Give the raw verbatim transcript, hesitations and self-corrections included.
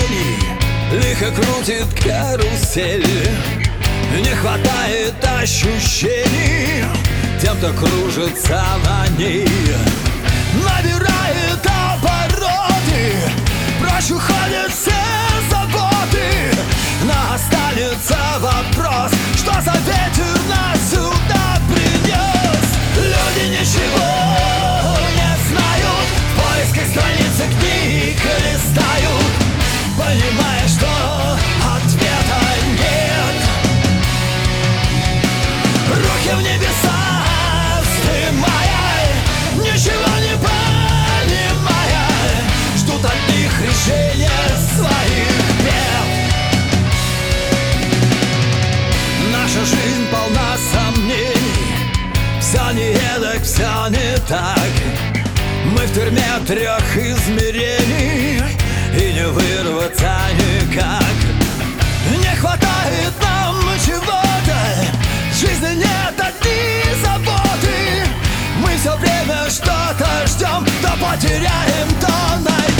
мгновений лихо крутит карусель. Не хватает ощущений тем, кто кружится на ней. Набирает обороты, прочь уходят все заботы, но останется вопрос, что за ветер нас сюда принес. Люди ничего не знают, в поисках страницы книг листают, понимая, что ответа нет. Руки в небеса вздымая, ничего не понимая, ждут от них решения своих бед. Наша жизнь полна сомнений, все не эдак, все не так. Мы в тюрьме трех измерений, и не вырваться никак. Не хватает нам чего-то, в жизни нет одни заботы. Мы все время что-то ждем, то потеряем, то найдем.